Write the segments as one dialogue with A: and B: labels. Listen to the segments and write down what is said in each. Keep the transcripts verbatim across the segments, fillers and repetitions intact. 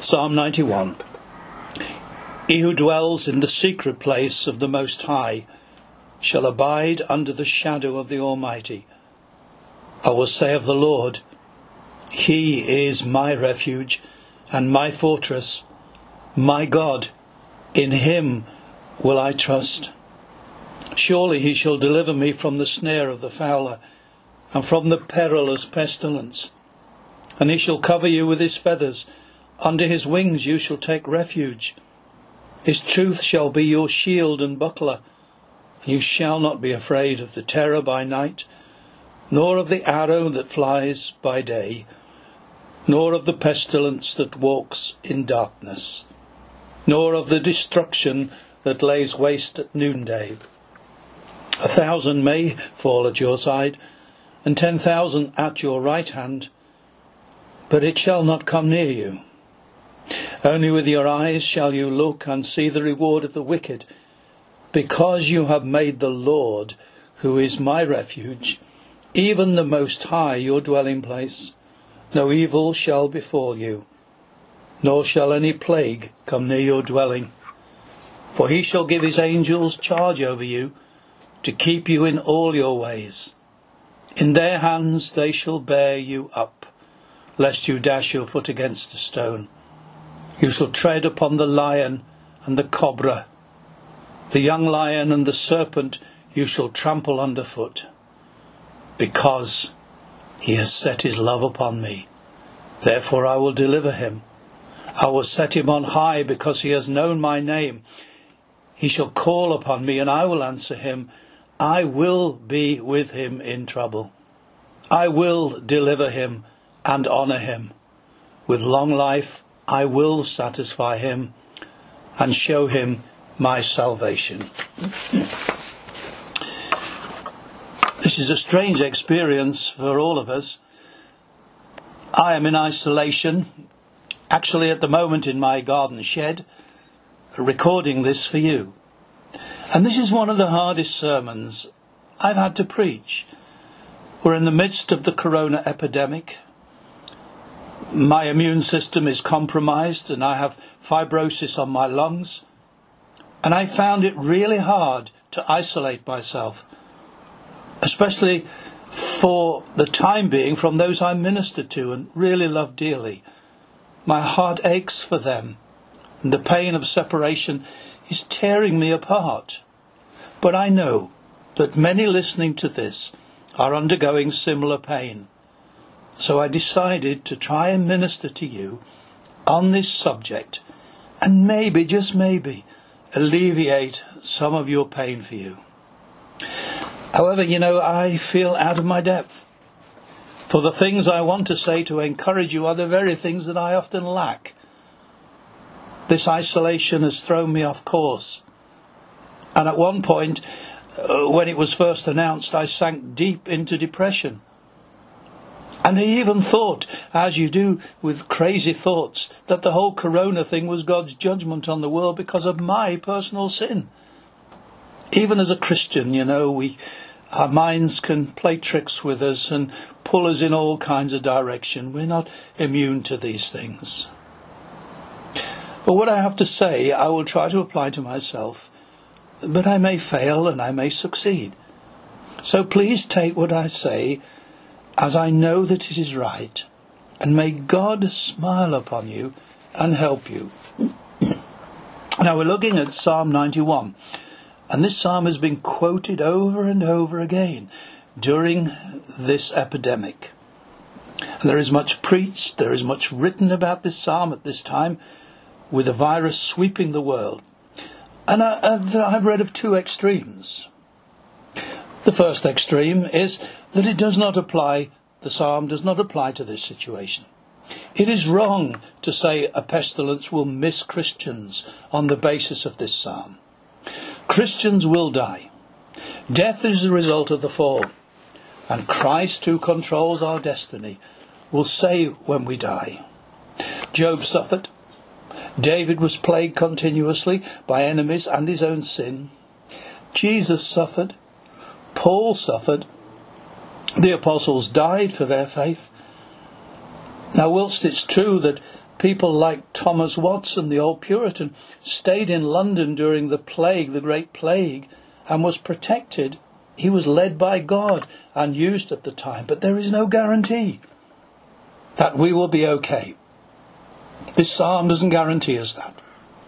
A: Psalm ninety-one. He who dwells in the secret place of the Most High shall abide under the shadow of the Almighty. I will say of the Lord, He is my refuge and my fortress, my God, in Him will I trust. Surely He shall deliver me from the snare of the fowler and from the perilous pestilence. And He shall cover you with His feathers, under His wings you shall take refuge. His truth shall be your shield and buckler. You shall not be afraid of the terror by night, nor of the arrow that flies by day, nor of the pestilence that walks in darkness, nor of the destruction that lays waste at noonday. A thousand may fall at your side, and ten thousand at your right hand, but it shall not come near you. Only with your eyes shall you look and see the reward of the wicked, because you have made the Lord, who is my refuge, even the Most High, your dwelling place. No evil shall befall you, nor shall any plague come near your dwelling. For He shall give His angels charge over you, to keep you in all your ways. In their hands they shall bear you up, lest you dash your foot against a stone. You shall tread upon the lion and the cobra, the young lion and the serpent you shall trample underfoot. Because He has set His love upon me, therefore I will deliver him. I will set him on high, because he has known my name. He shall call upon me, and I will answer him. I will be with him in trouble. I will deliver him and honour him. With long life I will satisfy him and show him my salvation. This is a strange experience for all of us. I am in isolation, actually at the moment in my garden shed, recording this for you. And this is one of the hardest sermons I've had to preach. We're in the midst of the corona epidemic. My immune system is compromised and I have fibrosis on my lungs. And I found it really hard to isolate myself, especially for the time being from those I minister to and really love dearly. My heart aches for them, and the pain of separation is tearing me apart. But I know that many listening to this are undergoing similar pain. So I decided to try and minister to you on this subject and maybe, just maybe, alleviate some of your pain for you. However, you know, I feel out of my depth. For the things I want to say to encourage you are the very things that I often lack. This isolation has thrown me off course. And at one point, uh, when it was first announced, I sank deep into depression. And I even thought, as you do with crazy thoughts, that the whole corona thing was God's judgment on the world because of my personal sin. Even as a Christian, you know, we our minds can play tricks with us and pull us in all kinds of direction. We're not immune to these things. But what I have to say, I will try to apply to myself. But I may fail and I may succeed. So please take what I say as I know that it is right, and may God smile upon you and help you. Now we're looking at Psalm ninety-one, and this psalm has been quoted over and over again during this epidemic. And there is much preached, there is much written about this psalm at this time, with the virus sweeping the world. And I, I've read of two extremes. The first extreme is that it does not apply, the psalm does not apply to this situation. It is wrong to say a pestilence will miss Christians on the basis of this psalm. Christians will die. Death is the result of the fall. And Christ, who controls our destiny, will say when we die. Job suffered. David was plagued continuously by enemies and his own sin. Jesus suffered. Paul suffered. The apostles died for their faith. Now, whilst it's true that People like Thomas Watson, the old Puritan, stayed in London during the plague, the Great Plague, and was protected. He was led by God and used at the time. But there is no guarantee that we will be okay. This psalm doesn't guarantee us that.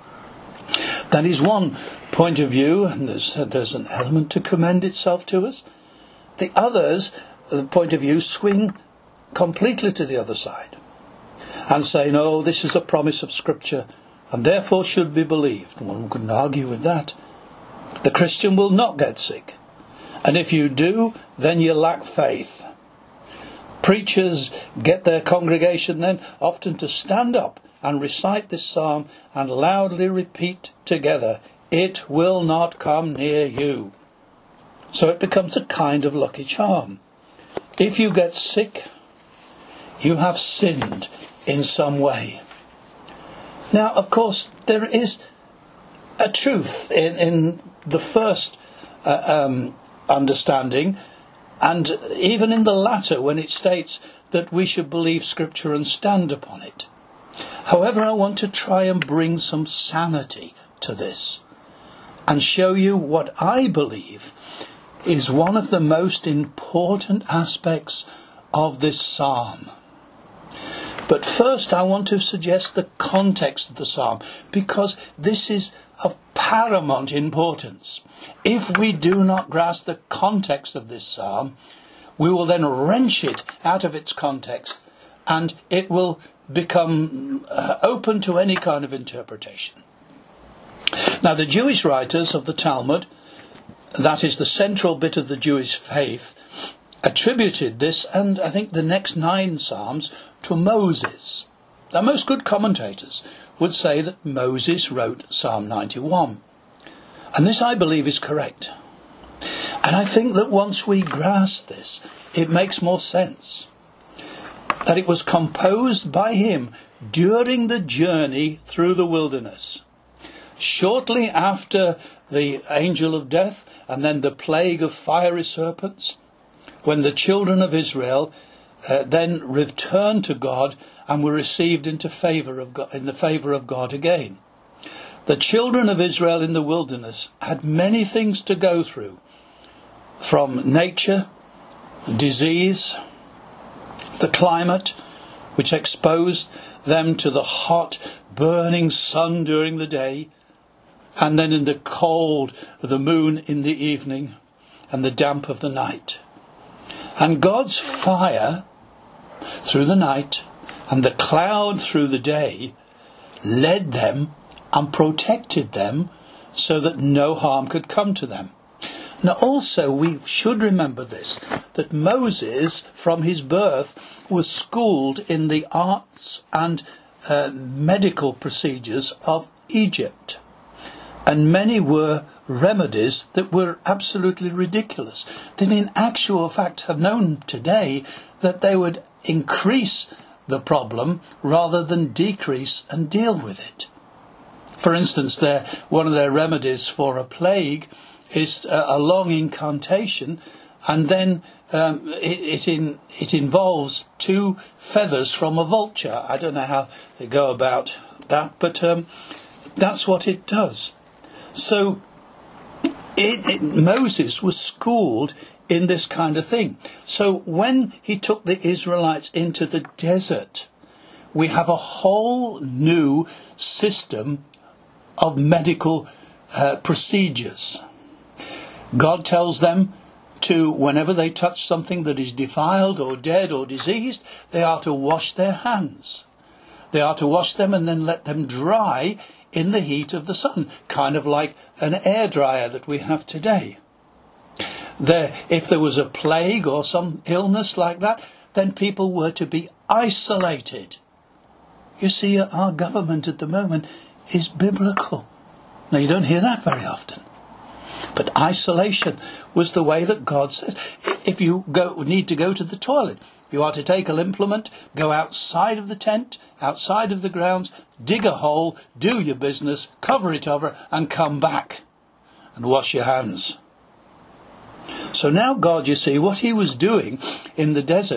A: That is one point of view, and there's, there's an element to commend itself to us. The others, the point of view, swing completely to the other side and say, no, this is a promise of Scripture and therefore should be believed. One couldn't argue with that. The Christian will not get sick. And if you do, then you lack faith. Preachers get their congregation then often to stand up and recite this psalm and loudly repeat together, it will not come near you. So it becomes a kind of lucky charm. If you get sick, you have sinned in some way. Now, of course, there is a truth in, in the first uh, um, understanding, and even in the latter, when it states that we should believe Scripture and stand upon it. However, I want to try and bring some sanity to this and show you what I believe is one of the most important aspects of this psalm. But first I want to suggest the context of the psalm, because this is of paramount importance. If we do not grasp the context of this psalm, we will then wrench it out of its context and it will become uh, open to any kind of interpretation. Now, the Jewish writers of the Talmud, that is the central bit of the Jewish faith, attributed this, and I think the next nine psalms, to Moses. Now, most good commentators would say that Moses wrote Psalm ninety-one. And this, I believe, is correct. And I think that once we grasp this, it makes more sense. That it was composed by him during the journey through the wilderness. Shortly after the angel of death and then the plague of fiery serpents, when the children of Israel uh, then returned to God and were received into favour of God, in the favour of God again. The children of Israel in the wilderness had many things to go through, from nature, disease, the climate, which exposed them to the hot, burning sun during the day, and then in the cold of the moon in the evening, and the damp of the night. And God's fire through the night and the cloud through the day led them and protected them so that no harm could come to them. Now also we should remember this, that Moses from his birth was schooled in the arts and uh, medical procedures of Egypt. And many were remedies that were absolutely ridiculous, that in actual fact have known today that they would increase the problem rather than decrease and deal with it. For instance, their, one of their remedies for a plague is a, a long incantation, and then um, it, it, in, it involves two feathers from a vulture. I don't know how they go about that, but um, that's what it does. So it, it, Moses was schooled in this kind of thing. So when he took the Israelites into the desert, we have a whole new system of medical uh, procedures. God tells them to, whenever they touch something that is defiled or dead or diseased, they are to wash their hands. They are to wash them and then let them dry in the heat of the sun, kind of like an air dryer that we have today. There, if there was a plague or some illness like that, then people were to be isolated. You see, our government at the moment is biblical. Now, you don't hear that very often. But isolation was the way that God says. If you go, need to go to the toilet, you are to take an implement, go outside of the tent, outside of the grounds, dig a hole, do your business, cover it over, and come back and wash your hands. So now God, you see, what he was doing in the desert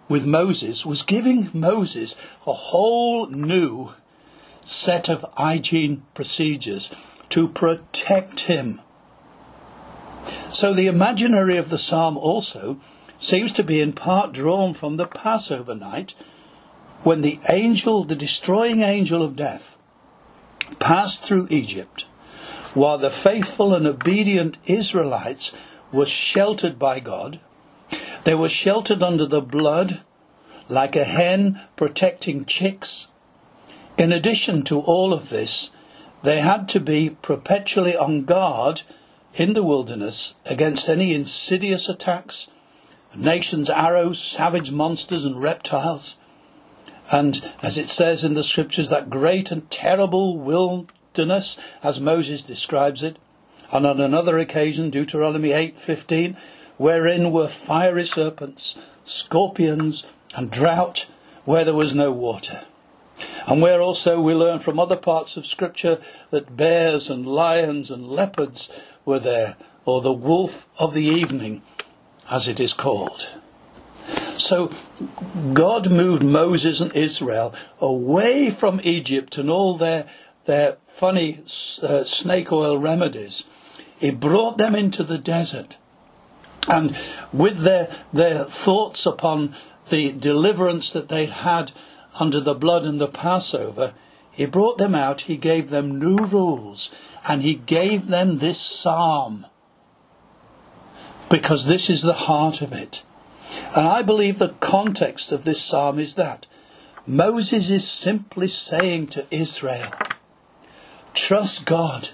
A: with Moses was giving Moses a whole new set of hygiene procedures to protect him. So the imaginary of the psalm also seems to be in part drawn from the Passover night, when the angel, the destroying angel of death, passed through Egypt, while the faithful and obedient Israelites were sheltered by God. They were sheltered under the blood, like a hen protecting chicks. In addition to all of this, they had to be perpetually on guard in the wilderness against any insidious attacks, nations' arrows, savage monsters and reptiles. And as it says in the scriptures, that great and terrible wilderness, as Moses describes it. And on another occasion, Deuteronomy eight fifteen, wherein were fiery serpents, scorpions and drought, where there was no water. And where also we learn from other parts of scripture that bears and lions and leopards were there, or the wolf of the evening, as it is called. So God moved Moses and Israel away from Egypt and all their their funny uh, snake oil remedies. He brought them into the desert. And with their their thoughts upon the deliverance that they'd had under the blood and the Passover, he brought them out, he gave them new rules, and he gave them this psalm. Because this is the heart of it. And I believe the context of this psalm is that Moses is simply saying to Israel, trust God.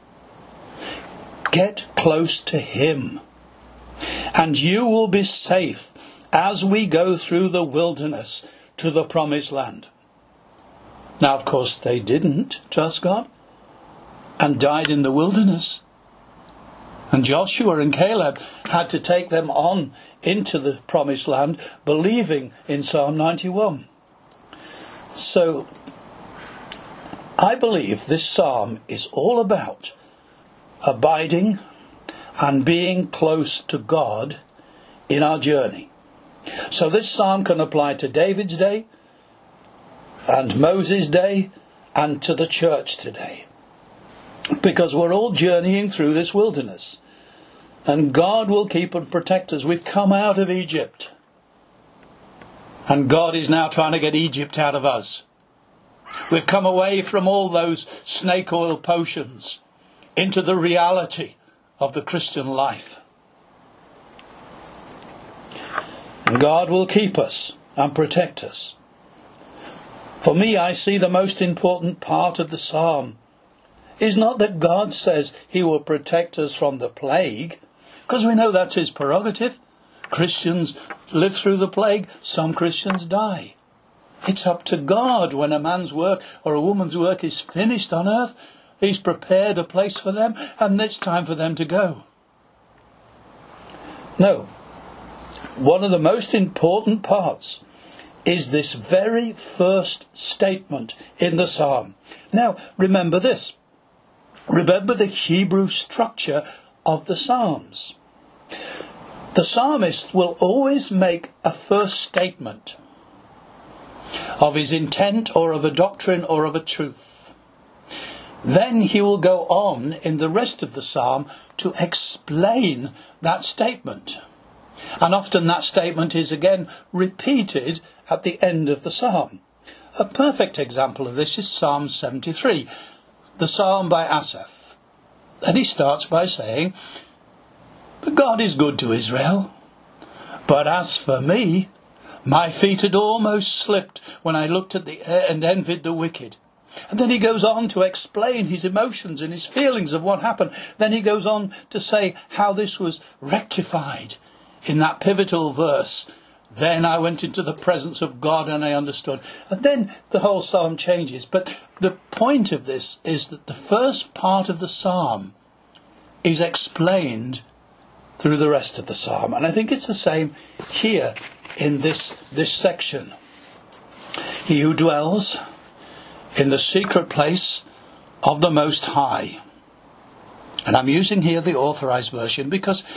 A: Get close to him. And you will be safe as we go through the wilderness to the promised land. Now, of course, they didn't trust God and died in the wilderness. And Joshua and Caleb had to take them on into the promised land, believing in Psalm ninety-one. So, I believe this psalm is all about abiding and being close to God in our journey. So this psalm can apply to David's day, and Moses' day, and to the church today. Because we're all journeying through this wilderness. And God will keep and protect us. We've come out of Egypt. And God is now trying to get Egypt out of us. We've come away from all those snake oil potions into the reality of the Christian life. And God will keep us and protect us. For me, I see the most important part of the psalm is not that God says he will protect us from the plague, because we know that's his prerogative. Christians live through the plague, some Christians die. It's up to God when a man's work or a woman's work is finished on earth. He's prepared a place for them, and it's time for them to go. No. One of the most important parts is this very first statement in the psalm. Now, remember this. Remember the Hebrew structure of the psalms. The psalmist will always make a first statement of his intent or of a doctrine or of a truth. Then he will go on in the rest of the psalm to explain that statement. And often that statement is again repeated at the end of the psalm. A perfect example of this is Psalm seventy-three, the psalm by Asaph. And he starts by saying, "But God is good to Israel. But as for me, my feet had almost slipped when I looked at the air and envied the wicked." And then he goes on to explain his emotions and his feelings of what happened. Then he goes on to say how this was rectified in that pivotal verse. Then I went into the presence of God and I understood. And then the whole psalm changes. But the point of this is that the first part of the psalm is explained through the rest of the psalm. And I think it's the same here in this, this section. He who dwells in the secret place of the Most High. And I'm using here the Authorized Version because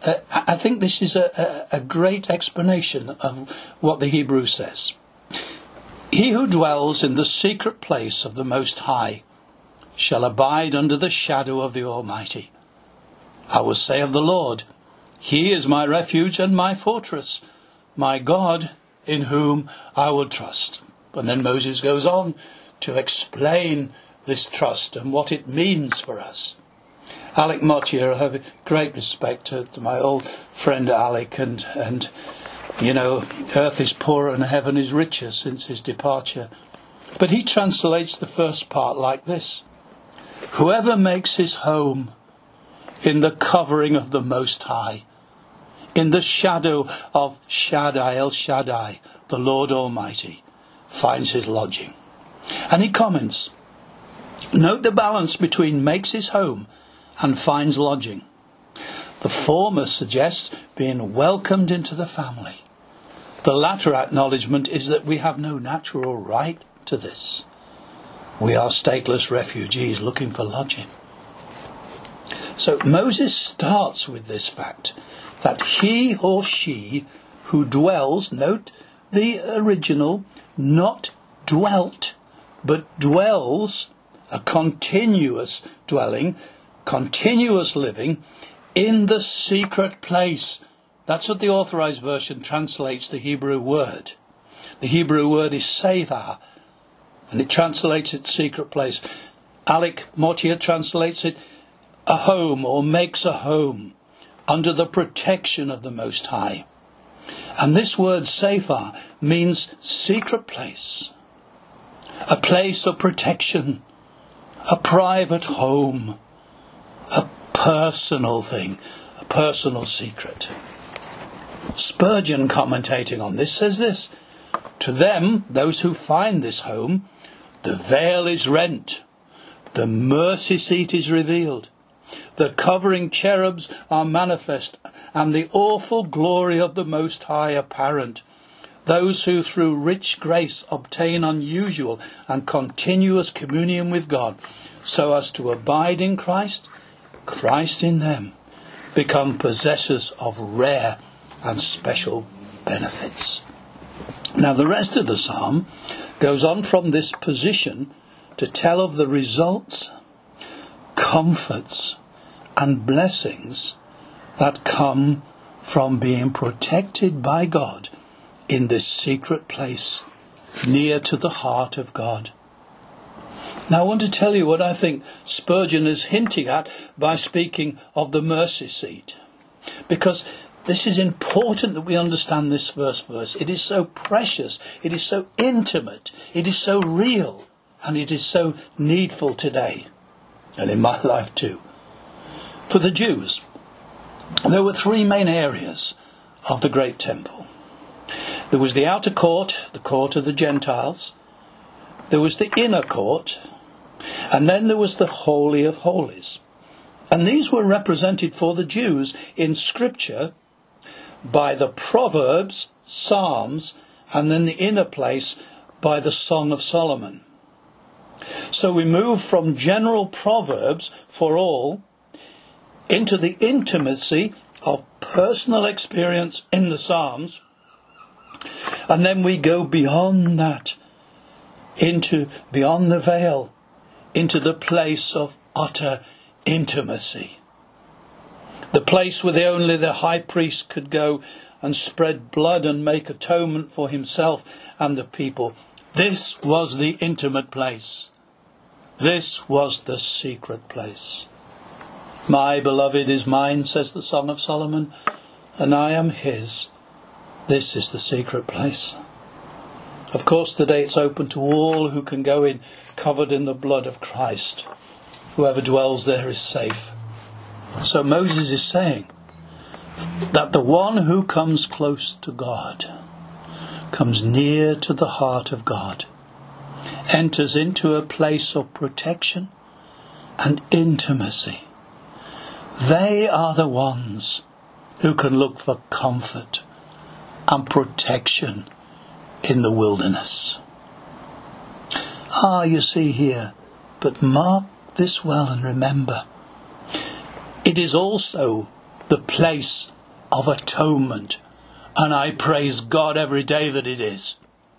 A: uh, I think this is a, a, a great explanation of what the Hebrew says. He who dwells in the secret place of the Most High shall abide under the shadow of the Almighty. I will say of the Lord, He is my refuge and my fortress, my God in whom I will trust. And then Moses goes on to explain this trust and what it means for us. Alec Motyer, I have great respect to, to my old friend Alec, and, and you know, earth is poorer and heaven is richer since his departure. But he translates the first part like this: whoever makes his home in the covering of the Most High, in the shadow of Shaddai, El Shaddai, the Lord Almighty, finds his lodging. And he comments, note the balance between makes his home and finds lodging. The former suggests being welcomed into the family. The latter acknowledgement is that we have no natural right to this. We are stateless refugees looking for lodging. So Moses starts with this fact that he or she who dwells, note the original, not dwelt, but dwells, a continuous dwelling, continuous living, in the secret place. That's what the Authorized Version translates the Hebrew word. The Hebrew word is Seithar, and it translates it secret place. Alec Motyer translates it a home, or makes a home, under the protection of the Most High. And this word Seithar means secret place, a place of protection, a private home, a personal thing, a personal secret. Spurgeon, commentating on this, says this: to them, those who find this home, the veil is rent, the mercy seat is revealed, the covering cherubs are manifest, and the awful glory of the Most High apparent. Those who through rich grace obtain unusual and continuous communion with God, so as to abide in Christ, Christ in them, become possessors of rare and special benefits. Now the rest of the psalm goes on from this position to tell of the results, comforts, and blessings that come from being protected by God in this secret place near to the heart of God. Now I want to tell you what I think Spurgeon is hinting at by speaking of the mercy seat, because this is important that we understand this first verse. It is so precious, it is so intimate, it is so real, and it is so needful today, and in my life too. For the Jews, there were three main areas of the great temple. There was the outer court, the court of the Gentiles. There was the inner court. And then there was the Holy of Holies. And these were represented for the Jews in Scripture by the Proverbs, Psalms, and then the inner place by the Song of Solomon. So we move from general Proverbs for all into the intimacy of personal experience in the Psalms, and then we go beyond that, into beyond the veil, into the place of utter intimacy, the place where the, only the high priest could go and spread blood and make atonement for himself and the people. This was the intimate place. This was the secret place. My beloved is mine, says the Song of Solomon, and I am his. This is the secret place. Of course, today it's open to all who can go in, covered in the blood of Christ. Whoever dwells there is safe. So Moses is saying that the one who comes close to God, comes near to the heart of God, enters into a place of protection and intimacy. They are the ones who can look for comfort and protection in the wilderness. Ah, you see here, but mark this well and remember, it is also the place of atonement. And I praise God every day that it is.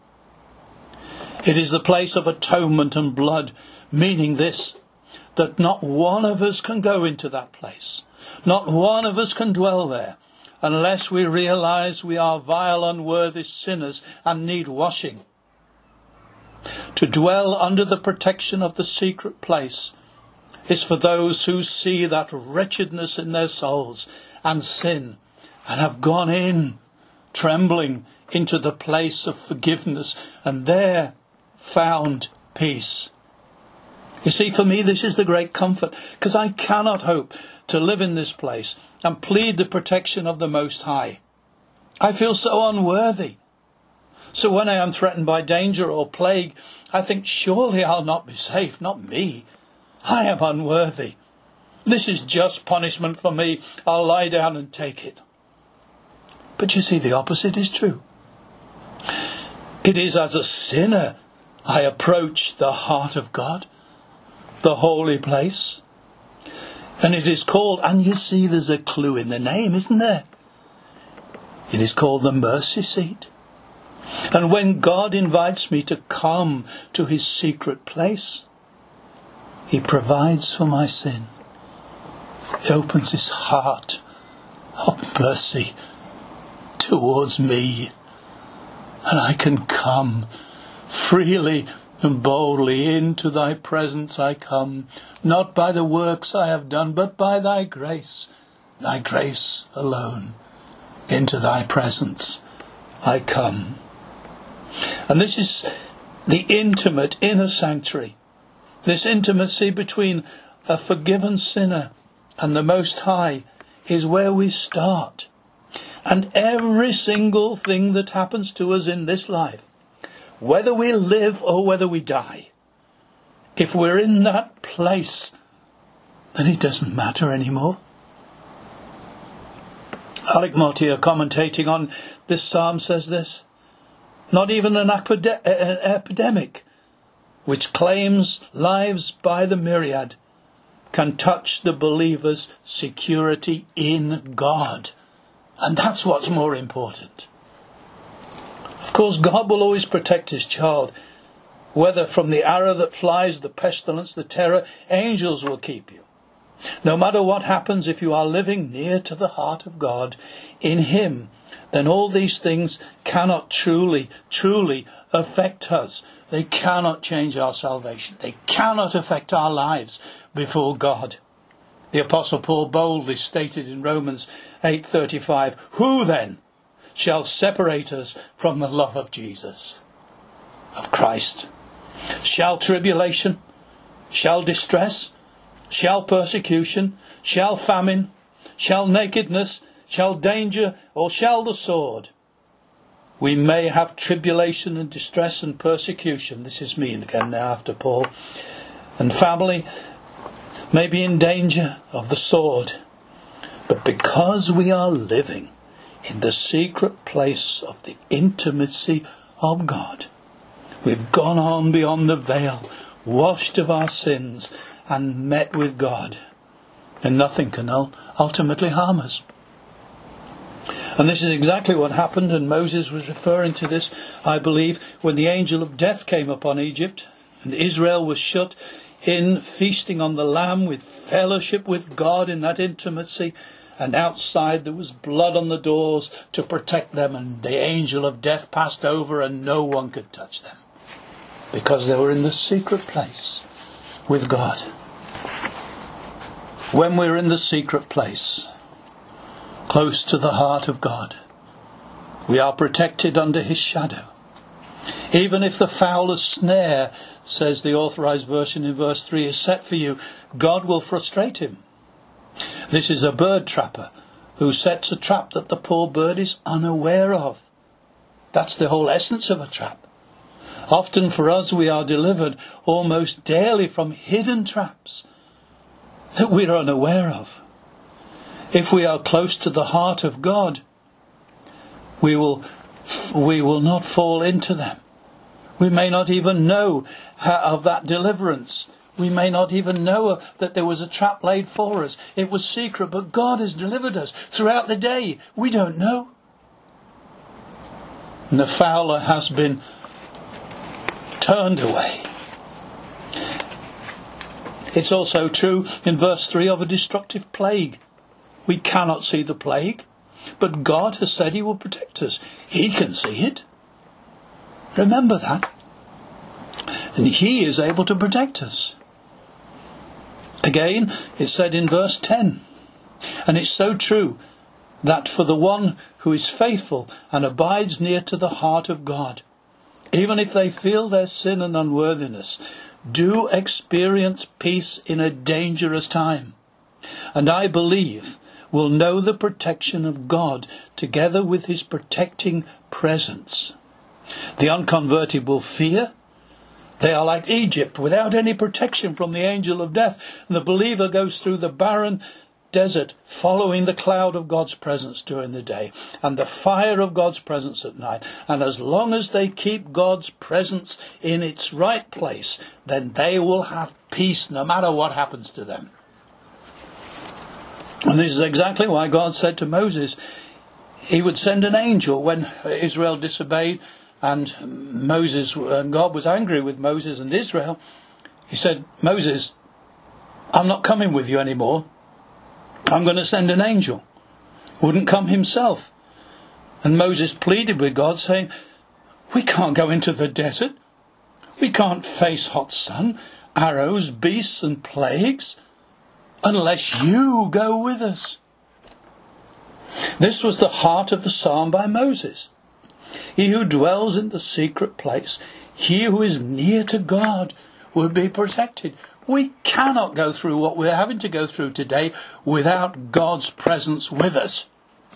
A: It is the place of atonement and blood, meaning this, that not one of us can go into that place. Not one of us can dwell there unless we realize we are vile, unworthy sinners and need washing. To dwell under the protection of the secret place is for those who see that wretchedness in their souls and sin and have gone in trembling into the place of forgiveness and there found peace. You see, for me this is the great comfort, because I cannot hope to live in this place and plead the protection of the Most High. I feel so unworthy. So when I am threatened by danger or plague, I think, surely I'll not be safe, not me. I am unworthy. This is just punishment for me. I'll lie down and take it. But you see, the opposite is true. It is as a sinner I approach the heart of God, the holy place. And it is called, and you see there's a clue in the name, isn't there? It is called the mercy seat. And when God invites me to come to his secret place, he provides for my sin. He opens his heart of mercy towards me. And I can come freely and boldly into thy presence. I come, not by the works I have done, but by thy grace, thy grace alone. Into thy presence I come. And this is the intimate inner sanctuary. This intimacy between a forgiven sinner and the Most High is where we start. And every single thing that happens to us in this life, whether we live or whether we die, if we're in that place, then it doesn't matter anymore. Alec Mortier, commentating on this psalm, says this: not even an, epide- an epidemic which claims lives by the myriad can touch the believer's security in God. And that's what's more important. Of course, God will always protect his child. Whether from the arrow that flies, the pestilence, the terror, angels will keep you. No matter what happens, if you are living near to the heart of God, in him, then all these things cannot truly, truly affect us. They cannot change our salvation. They cannot affect our lives before God. The Apostle Paul boldly stated in Romans eight thirty-five, who then shall separate us from the love of Jesus, of Christ? Shall tribulation, shall distress, shall persecution, shall famine, shall nakedness, shall danger, or shall the sword? We may have tribulation and distress and persecution. This is me again now after Paul. And family may be in danger of the sword. But because we are living in the secret place of the intimacy of God, we've gone on beyond the veil, washed of our sins, and met with God. And nothing can ultimately harm us. And this is exactly what happened, and Moses was referring to this, I believe, when the angel of death came upon Egypt, and Israel was shut in, feasting on the lamb with fellowship with God in that intimacy, and outside there was blood on the doors to protect them, and the angel of death passed over and no one could touch them, because they were in the secret place with God. When we're in the secret place, close to the heart of God, we are protected under his shadow. Even if the foulest snare, says the Authorized Version in verse three, is set for you, God will frustrate him. This is a bird trapper who sets a trap that the poor bird is unaware of. That's the whole essence of a trap. Often for us we are delivered almost daily from hidden traps that we are unaware of. If we are close to the heart of God, we will we will not fall into them. We may not even know of that deliverance We may not even know that there was a trap laid for us. It was secret, but God has delivered us throughout the day. We don't know. And the fowler has been turned away. It's also true in verse three of a destructive plague. We cannot see the plague, but God has said he will protect us. He can see it. Remember that. And he is able to protect us. Again, it's said in verse ten, and it's so true, that for the one who is faithful and abides near to the heart of God, even if they feel their sin and unworthiness, do experience peace in a dangerous time. And I believe will know the protection of God together with his protecting presence. The unconverted will fear. They are like Egypt, without any protection from the angel of death. And the believer goes through the barren desert, following the cloud of God's presence during the day and the fire of God's presence at night. And as long as they keep God's presence in its right place, then they will have peace no matter what happens to them. And this is exactly why God said to Moses he would send an angel when Israel disobeyed, and Moses and God was angry with Moses and Israel. He said, Moses, I'm not coming with you anymore. I'm going to send an angel. Wouldn't come himself. And Moses pleaded with God, saying, we can't go into the desert. We can't face hot sun, arrows, beasts and plagues, unless you go with us. This was the heart of the psalm by Moses. He who dwells in the secret place, he who is near to God, will be protected. We cannot go through what we're having to go through today without God's presence with us.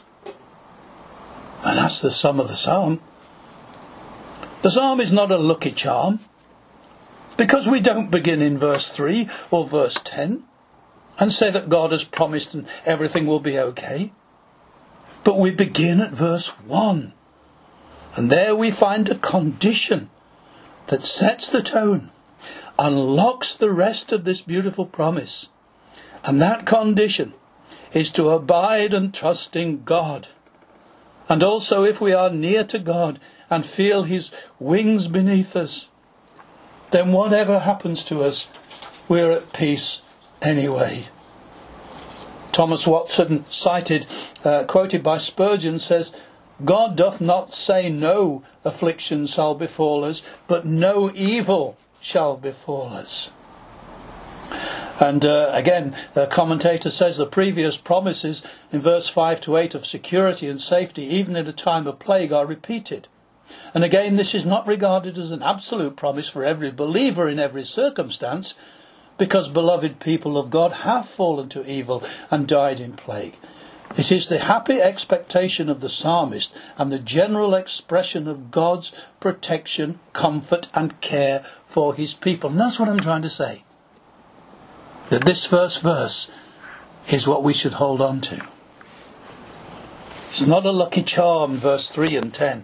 A: And that's the sum of the psalm. The psalm is not a lucky charm, because we don't begin in verse three or verse ten and say that God has promised and everything will be okay. But we begin at verse one. And there we find a condition that sets the tone, unlocks the rest of this beautiful promise. And that condition is to abide and trust in God. And also, if we are near to God and feel his wings beneath us, then whatever happens to us, we're at peace anyway. Thomas Watson, cited, uh, quoted by Spurgeon, says, God doth not say no affliction shall befall us, but no evil shall befall us. And uh, again, the commentator says the previous promises in verse five to eight of security and safety, even in a time of plague, are repeated. And again, this is not regarded as an absolute promise for every believer in every circumstance, because beloved people of God have fallen to evil and died in plague. It is the happy expectation of the psalmist and the general expression of God's protection, comfort and care for his people. And that's what I'm trying to say. That this first verse is what we should hold on to. It's not a lucky charm, verse three and ten.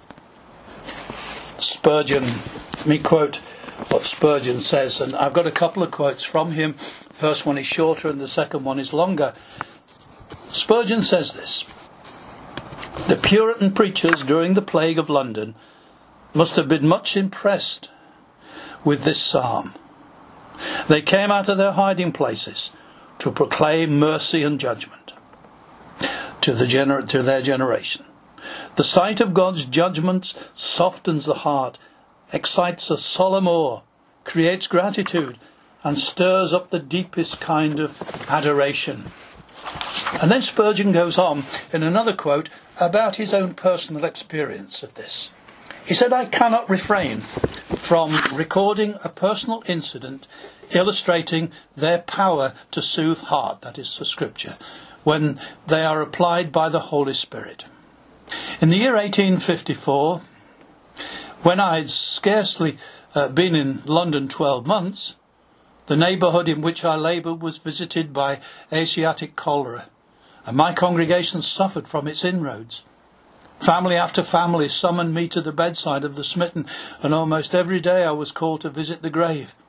A: Spurgeon, let me quote what Spurgeon says, and I've got a couple of quotes from him. The first one is shorter and the second one is longer. Spurgeon says this: the Puritan preachers during the plague of London must have been much impressed with this psalm. They came out of their hiding places to proclaim mercy and judgment to, the gener- to their generation. The sight of God's judgments softens the heart, excites a solemn awe, creates gratitude, and stirs up the deepest kind of adoration. And then Spurgeon goes on in another quote about his own personal experience of this. He said, I cannot refrain from recording a personal incident illustrating their power to soothe heart, that is the scripture, when they are applied by the Holy Spirit. In the year eighteen fifty-four, when I had scarcely uh, been in London twelve months, the neighbourhood in which I laboured was visited by Asiatic cholera, and my congregation suffered from its inroads. Family after family summoned me to the bedside of the smitten, and almost every day I was called to visit the grave.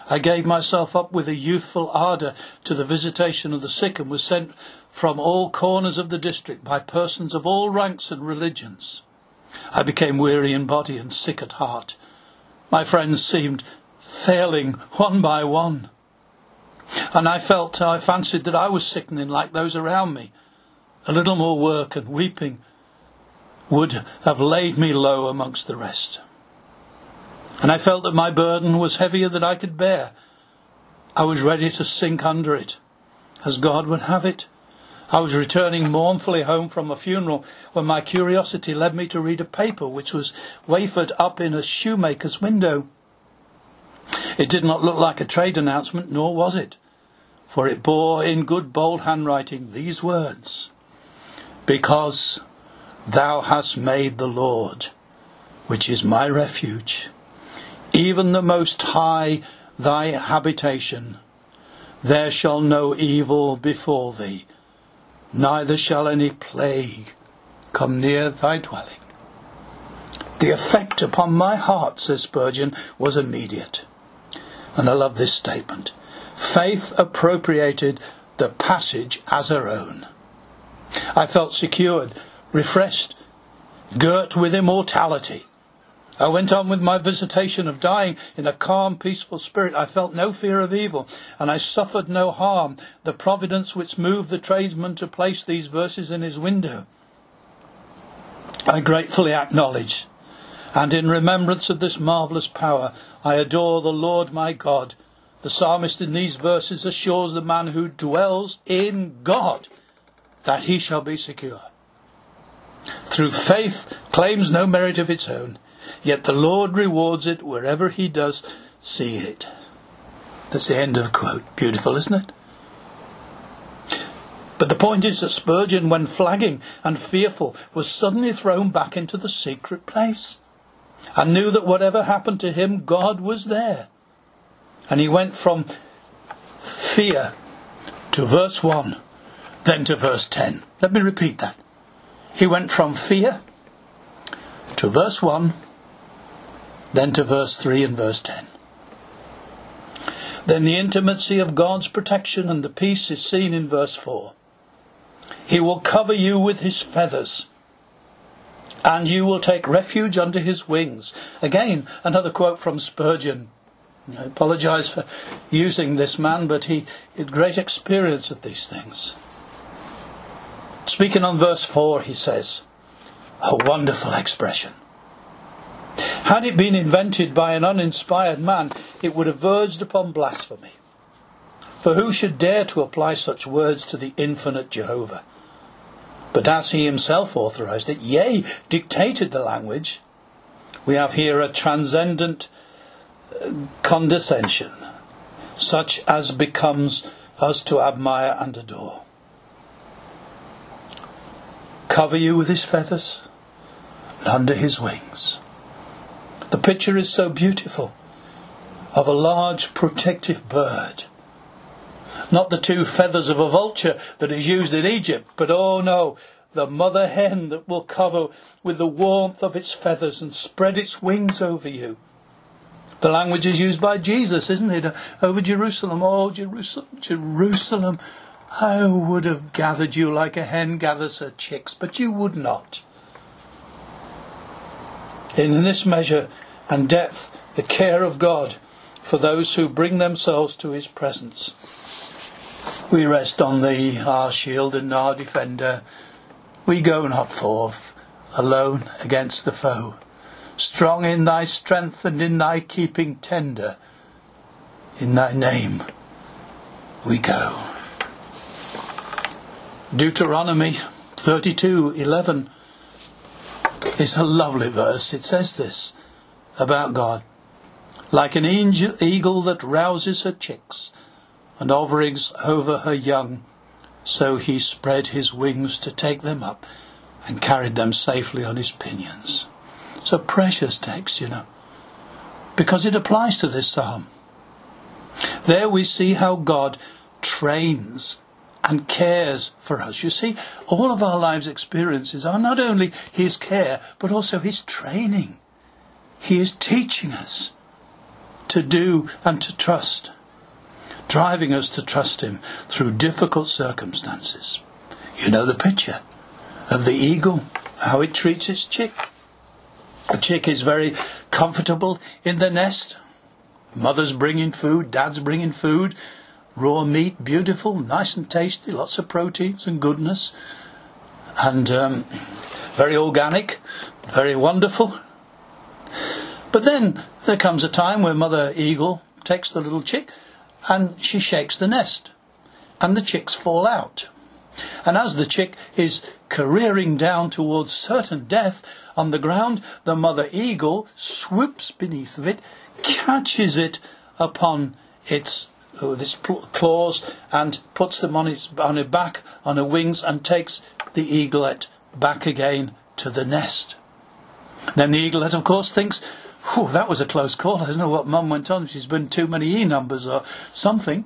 A: I gave myself up with a youthful ardour to the visitation of the sick, and was sent from all corners of the district by persons of all ranks and religions. I became weary in body and sick at heart. My friends seemed failing one by one, and I felt, I fancied that I was sickening like those around me. A little more work and weeping would have laid me low amongst the rest. And I felt that my burden was heavier than I could bear. I was ready to sink under it, as God would have it. I was returning mournfully home from a funeral when my curiosity led me to read a paper which was wafered up in a shoemaker's window. It did not look like a trade announcement, nor was it, for it bore in good bold handwriting these words: "Because thou hast made the Lord, which is my refuge, even the Most High thy habitation, there shall no evil befall thee, neither shall any plague come near thy dwelling." The effect upon my heart, says Spurgeon, was immediate. And I love this statement. Faith appropriated the passage as her own. I felt secured, refreshed, girt with immortality. I went on with my visitation of dying in a calm, peaceful spirit. I felt no fear of evil, and I suffered no harm. The providence which moved the tradesman to place these verses in his window, I gratefully acknowledge, and in remembrance of this marvellous power, I adore the Lord my God. The psalmist in these verses assures the man who dwells in God that he shall be secure. Through faith claims no merit of its own, yet the Lord rewards it wherever he does see it. That's the end of the quote. Beautiful, isn't it? But the point is that Spurgeon, when flagging and fearful, was suddenly thrown back into the secret place, and knew that whatever happened to him, God was there. And he went from fear to verse one, then to verse ten. Let me repeat that. He went from fear to verse one, then to verse three and verse ten. Then the intimacy of God's protection and the peace is seen in verse four. He will cover you with his feathers, and you will take refuge under his wings. Again, another quote from Spurgeon. I apologise for using this man, but he had great experience of these things. Speaking on verse four, he says, a wonderful expression. Had it been invented by an uninspired man, it would have verged upon blasphemy. For who should dare to apply such words to the infinite Jehovah? But as he himself authorised it, yea, dictated the language, we have here a transcendent condescension, such as becomes us to admire and adore. Cover you with his feathers, and under his wings. The picture is so beautiful of a large protective bird. Not the two feathers of a vulture that is used in Egypt, but oh no, the mother hen that will cover with the warmth of its feathers and spread its wings over you. The language is used by Jesus, isn't it? Over Jerusalem. Oh, Jerusalem, Jerusalem, I would have gathered you like a hen gathers her chicks, but you would not. In this measure and depth, the care of God for those who bring themselves to his presence. We rest on thee, our shield and our defender. We go not forth alone against the foe. Strong in thy strength and in thy keeping tender. In thy name we go. Deuteronomy thirty-two eleven is a lovely verse. It says this about God. Like an angel, eagle that rouses her chicks and hovers over her young, so he spread his wings to take them up and carried them safely on his pinions. It's a precious text, you know, because it applies to this psalm. There we see how God trains and cares for us. You see, all of our lives' experiences are not only his care, but also his training. He is teaching us to do and to trust, driving us to trust him through difficult circumstances. You know the picture of the eagle, how it treats its chick. The chick is very comfortable in the nest. Mother's bringing food, dad's bringing food, raw meat, beautiful, nice and tasty, lots of proteins and goodness, and um, very organic, very wonderful. But then there comes a time when Mother Eagle takes the little chick and she shakes the nest, and the chicks fall out. And as the chick is careering down towards certain death on the ground, the Mother Eagle swoops beneath of it, catches it upon its, uh, its claws, and puts them on its, on her back, on her wings, and takes the eaglet back again to the nest. Then the eaglet, of course, thinks, "Whew, that was a close call. I don't know what Mum went on. She's been too many E numbers or something."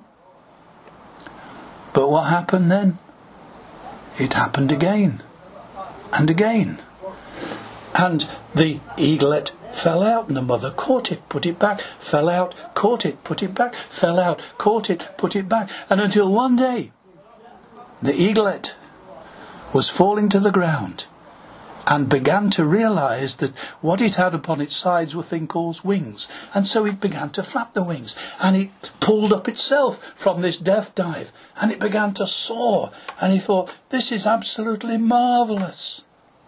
A: But what happened then? It happened again and again. And the eaglet fell out, and the mother caught it, put it back, fell out, caught it, put it back, fell out, caught it, put it back. And until one day, the eaglet was falling to the ground and began to realise that what it had upon its sides were things called wings. And so it began to flap the wings, and it pulled up itself from this death dive, and it began to soar. And he thought, this is absolutely marvellous.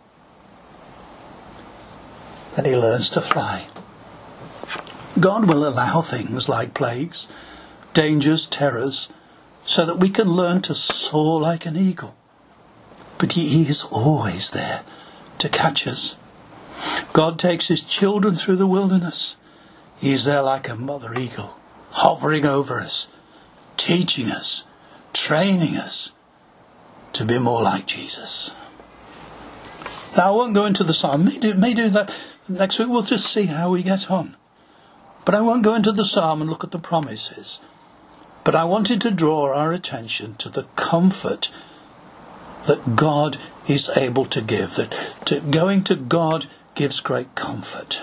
A: And he learns to fly. God will allow things like plagues, dangers, terrors, so that we can learn to soar like an eagle. But he is always there to catch us. God takes his children through the wilderness. He is there like a mother eagle, hovering over us, teaching us, training us to be more like Jesus. Now, I won't go into the psalm. May do, may do that next week. We'll just see how we get on. But I won't go into the psalm and look at the promises. But I wanted to draw our attention to the comfort that God is able to give. That to, going to God gives great comfort.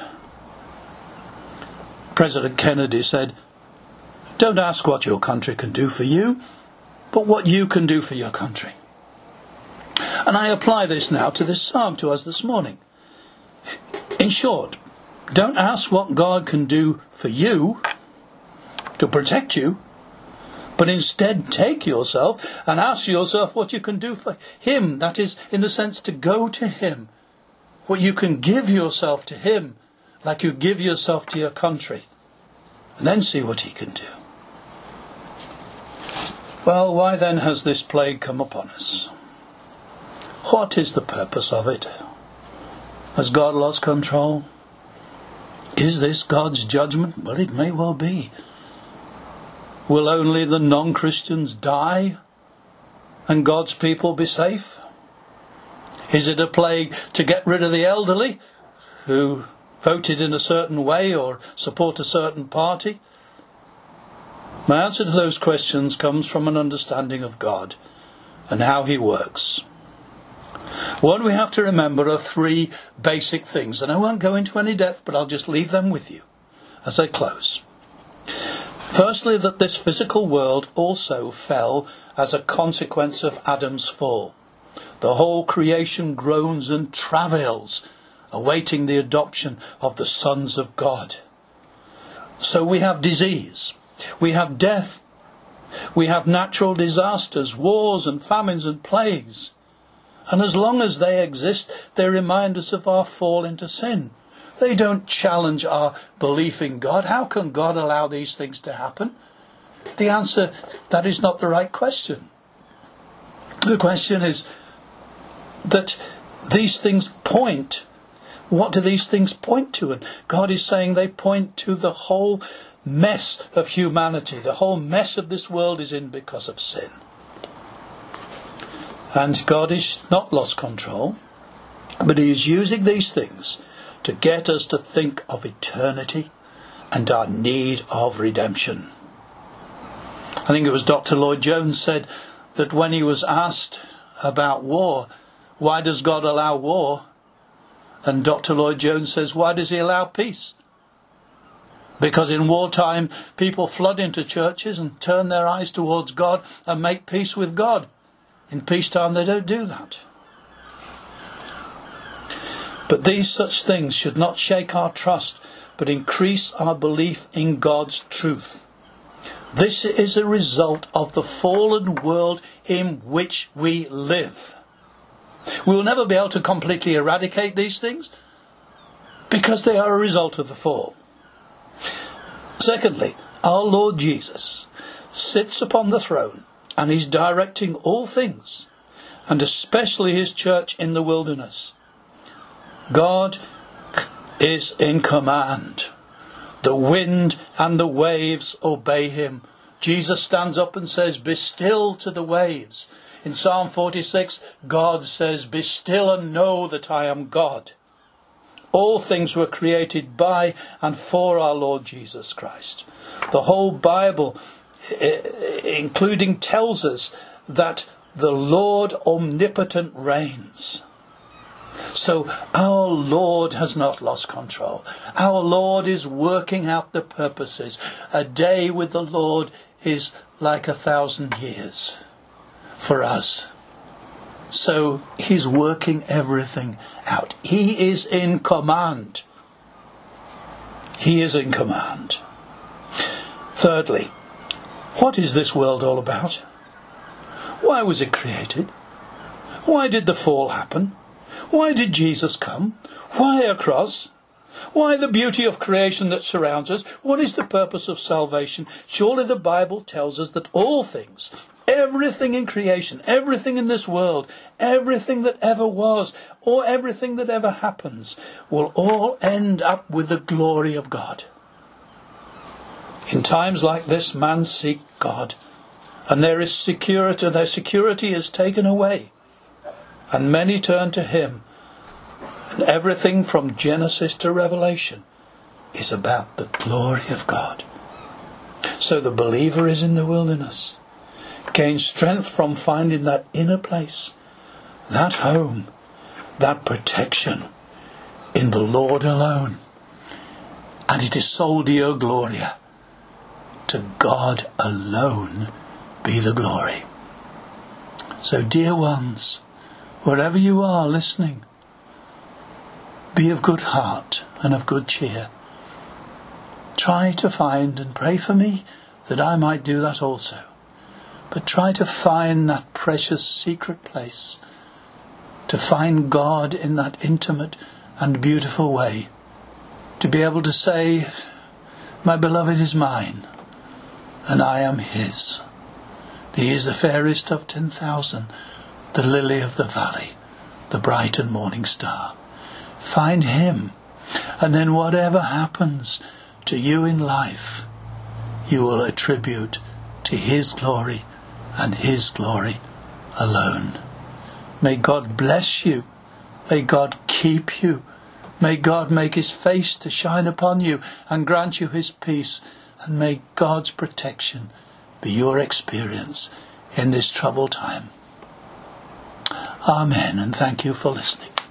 A: President Kennedy said, "Don't ask what your country can do for you, but what you can do for your country." And I apply this now to this psalm to us this morning. In short, don't ask what God can do for you to protect you, but instead take yourself and ask yourself what you can do for him. That is, in a sense, to go to him. What you can give yourself to him, like you give yourself to your country. And then see what he can do. Well, why then has this plague come upon us? What is the purpose of it? Has God lost control? Is this God's judgment? Well, it may well be. Will only the non-Christians die and God's people be safe? Is it a plague to get rid of the elderly who voted in a certain way or support a certain party? My answer to those questions comes from an understanding of God and how he works. What we have to remember are three basic things, and I won't go into any depth, but I'll just leave them with you as I close. Firstly, that this physical world also fell as a consequence of Adam's fall. The whole creation groans and travails, awaiting the adoption of the sons of God. So we have disease, we have death, we have natural disasters, wars and famines and plagues. And as long as they exist, they remind us of our fall into sin. They don't challenge our belief in God. How can God allow these things to happen? The answer, that is not the right question. The question is that these things point. What do these things point to? And God is saying they point to the whole mess of humanity. The whole mess of this world is in because of sin. And God is not lost control, but he is using these things to get us to think of eternity and our need of redemption. I think it was Doctor Lloyd Jones said that when he was asked about war, why does God allow war? And Doctor Lloyd Jones says, why does he allow peace? Because in wartime, people flood into churches and turn their eyes towards God and make peace with God. In peacetime, they don't do that. But these such things should not shake our trust, but increase our belief in God's truth. This is a result of the fallen world in which we live. We will never be able to completely eradicate these things because they are a result of the fall. Secondly, our Lord Jesus sits upon the throne and is directing all things, and especially his church in the wilderness. God is in command. The wind and the waves obey him. Jesus stands up and says, "Be still," to the waves. In Psalm forty-six, God says, "Be still and know that I am God." All things were created by and for our Lord Jesus Christ. The whole Bible, including, tells us that the Lord omnipotent reigns. So our Lord has not lost control. Our Lord is working out the purposes. A day with the Lord is like a thousand years for us. So he's working everything out. He is in command. He is in command. Thirdly, what is this world all about? Why was it created? Why did the fall happen? Why did Jesus come? Why a cross? Why the beauty of creation that surrounds us? What is the purpose of salvation? Surely the Bible tells us that all things, everything in creation, everything in this world, everything that ever was, or everything that ever happens, will all end up with the glory of God. In times like this, man seek God, and there is security, their security is taken away, and many turn to him. And everything from Genesis to Revelation is about the glory of God. So the believer is in the wilderness, gains strength from finding that inner place, that home, that protection in the Lord alone. And it is Sol Deo Gloria. To God alone be the glory. So, dear ones, wherever you are listening, be of good heart and of good cheer. Try to find, and pray for me that I might do that also, but try to find that precious secret place, to find God in that intimate and beautiful way, to be able to say, "My beloved is mine, and I am his. He is the fairest of ten thousand, the lily of the valley, the bright and morning star." Find him, and then whatever happens to you in life, you will attribute to his glory and his glory alone. May God bless you. May God keep you. May God make his face to shine upon you and grant you his peace. And may God's protection be your experience in this troubled time. Amen, and thank you for listening.